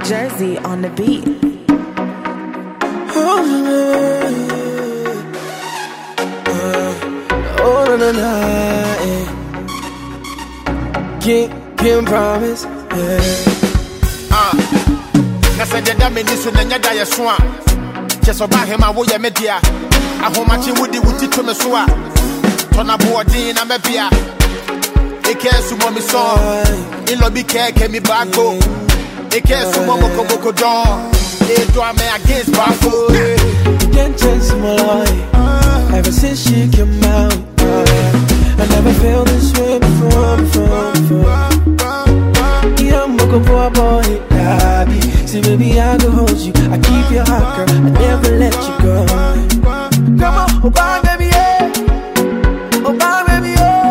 Jersey on the beat. Oh, no, no, Can't promise, yeah. Nasa jeda me nisu na nyada ye so a. Cheso ba hema wo ye media. Ahomachi wudi wuti to me so a. Tona boardin na me bia. Eke su mo mi so. In lobby ke mi bago. Eke su mo moko don. E do me against bafo. You can't change my life. Ever since she came out, I never felt this way before. Yeah, I'm a good boy, Daddy. See, baby, I can hold you. I keep your heart, girl. I never let you go. Come on, oh, bye, baby, yeah. Oh, bye, baby, oh.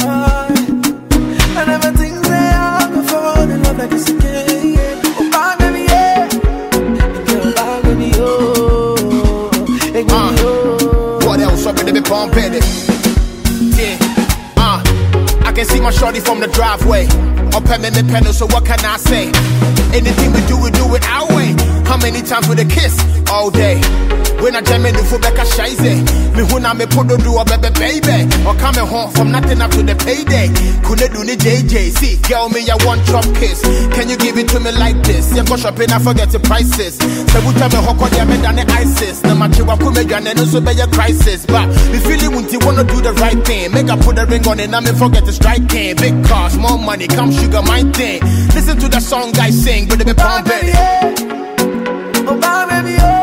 I never think that I could fall in love like this again, yeah. Oh, bye, baby, yeah. Oh, bye, baby, oh. Hey, baby, oh. What else? I'm gonna be pumping it. Yeah, I can see my shorty from the driveway. Up at me pedal, so what can I say? Anything we do it our way. How many times with a kiss? All day. When I jam in the foot back, I shise it. Me who na me put do a baby. Or coming home from nothing up to the payday. Couldn't do the JJ. See, girl, me, I want chop kiss. Can you give it to me like this? Yeah, go shopping, I forget the prices. So we tell me how could you make than the ISIS? No matter what could make you and also be a crisis. But we feel it when you wanna do the right thing. Make I put the ring on it, and me forget the striking. Big cars, more money, come sugar my thing. Listen to the song I sing, but they be pumping. Oh, bye, baby, oh.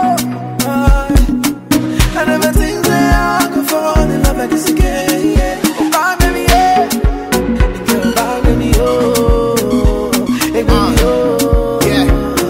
I never think that I could fall in love like this again, yeah. Oh, bye, baby, yeah. Oh, bye, baby, oh. Hey, baby, oh. Yeah.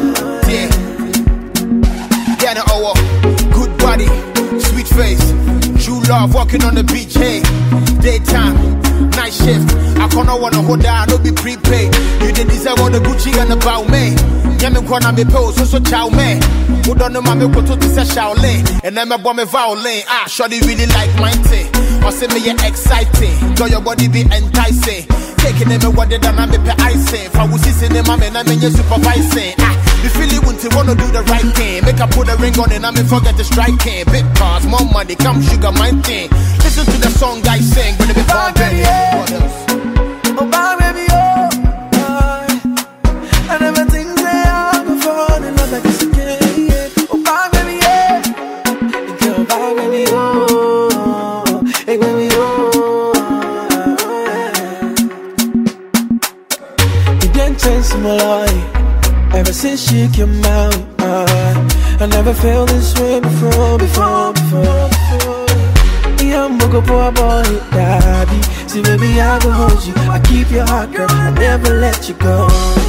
Get it, oh, good body, sweet face, true love, walking on the beach, hey. Daytime, night shift. I can't wanna hold down, no be prepaid. You didn't deserve all the Gucci and the bow, man. Yami kwana me pose, so chow man. Who don't know my me go to the Shaolin. And then my bomb me violin. Shorty really like mine thing. Or say me you exciting. Girl, your body be enticing. Taking them what they done, I me pay icing. If I was sitting in my man, I mean you supervising. You feel it when you wanna do the right thing. Make I put a ring on it, I me forget the striking. Big cars, more money, come sugar my thing. Listen to the song I sing, but it be pumping. What else? Oh, bye, baby, oh. I never think that I could fall in love like this again, yeah. Oh, bye, baby, yeah. Oh, bye, baby, oh. Hey, baby, oh. You didn't change my life ever since she came out. I never felt this way before. Yeah, I'm a good boy, Daddy. See, baby, I can hold you. I keep your heart, girl. I never let you go.